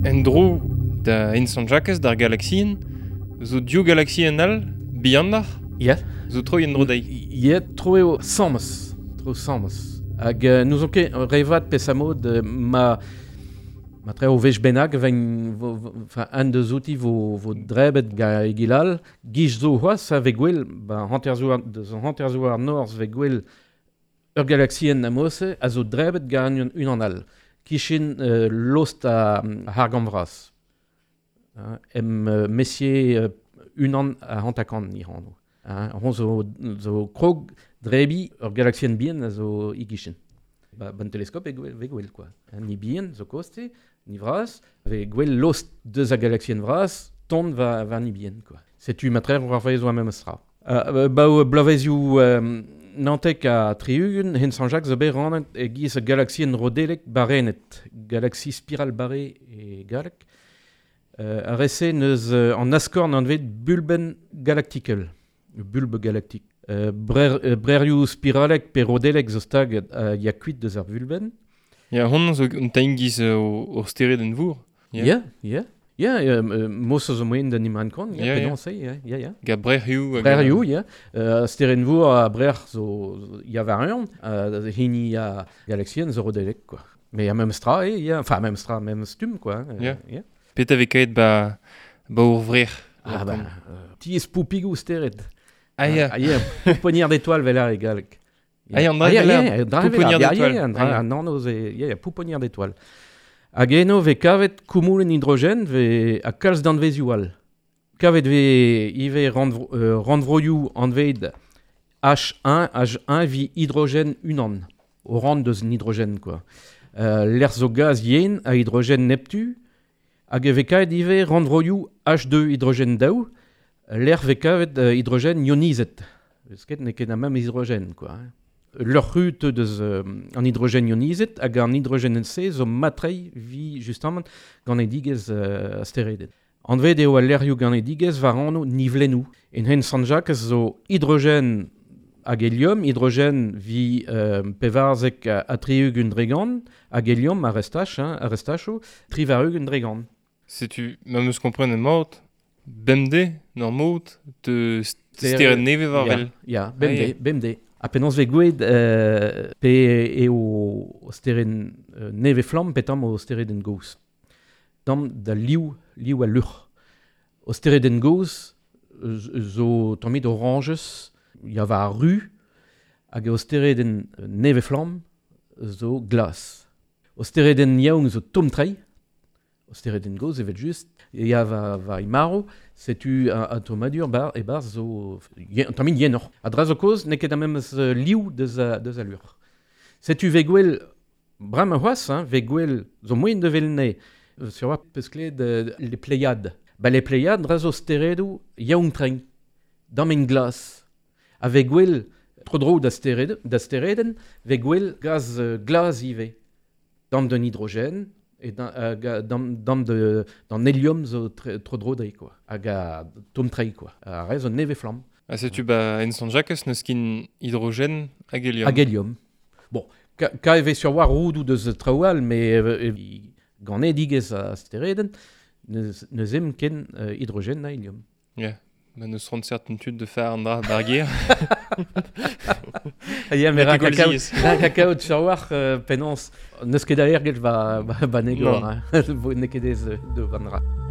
En dro da Ensan Jacques d'ar galaxien, zo dio galaxien al, biandar, Yeah. zo troi en dro dei. Yeah, tro sammes. Hag nous on ket revat pesamod ma tre o vech bennak un deus outi vo drebet ga egilal, giz zo c'hoaz a vez gwell, deus an hanterzou ar norz vez gwell ur galaxien na mose a zo drebet ga un an al. Kishin lost a hargam vras. Messier un an a hantakan ni rando. On zo krog drebi ur galaxien bien a zo igishin. Ban teleskop vez gwell, quoi. Ni bien, zo koste, ni vras, vez gwell lost deus a galaxien vras, ton va ni bien, quoi. Setu matrer war vez zo amem astra. Blavezioù nantek a triugun, hen Saint-Jacques zo bet rannet e giz a galaxien rodelek barenet, galaxie spiral barre e galek. A rese neus an askorn an vet bulben galactical, bulbe galactique. Brerioù spiralek pe rodelek zo stag ya kuit deus ar bulben. Ya hon zo un taingiz o steret en vour. Yeah. Mos zo moen da niman kon, pedon se, yeah. Ga brerioù. Brerioù, sterenvour a brer zo ya variant, hini a galaxien zo rodelek, quoi. Mais a même stra, enfin même stra, même stum, quoi. Pet ave kaet ba ur vrer. Ti es poupigou steret. Ya. Pouponnière d'étoile velar e galek. An dra pouponnière d'étoile. Non, pouponnière d'étoile. Hag eno ve kavet koumoulen hydrogène ve a kalz d'anvezioù al. Kavet ve ive randvroioù anved H1 vi hydrogène unan. O rand deus hydrogène, quoi. L'er zo gaz yen a hydrogène neptu, hag ve kavet ive randvroioù H2 hydrogène daou, l'er ve kavet hydrogène ionizet. Eus ket ne ket a même hydrogène, quoi. Leur rut deus an hydrogène ionizet hag an hydrogène NC zo matrei vi justement gant e digez asteredet. Anved eo a lerioù gant e digez var anno nivlennoù. En hen Saint-Jacques zo hydrogène hag helium, hydrogène vi pevarzek a triug un dregant, hag helium a restacho, tri varug un dregant. Setu, ma meus kompren en maot, bemde, nor maot, de steret neve varvel. Ya, bemde. A penons ve goued pe eo steren neve flam petam o steren gous. Dam da liou a lur. O steren gous zo tomit oranges, ya va ru, hag o steren neve flam zo glas. O steren yaoung zo tomtrei, o steren gous evet just, ya va imaro, setu a tomadur bar e bar zo tamin yenor. A dra zo koz ne ket a memez liou deus a lur. Setu ve gwell bram a c'hoaz, ve gwell zo moyen de velne sur oa peus kleet les Pléiades. Les Pléiades dra zo steredou yaoung treng, dam en glas. A ve gwell tro dro da stereden, ve gwell gaz glas ive, dam d'un hydrogène, et dans hélium zo tro drodei, quoi. Hag a tomtrei, quoi. A rez o neve flam. Setu ba en Saint-Jacques neus kin hydrogène hag helium. Hag helium. Bon, ka eve sur war roudou deus traoual, mais gant e digez a stereden, neus em ken hydrogène na helium. Yeah. Ma neus ront certain tud de faire an dra bargier. Mais ra kakaout sur war penons neus ket a ergel va negor. Ne ket ez de vanra.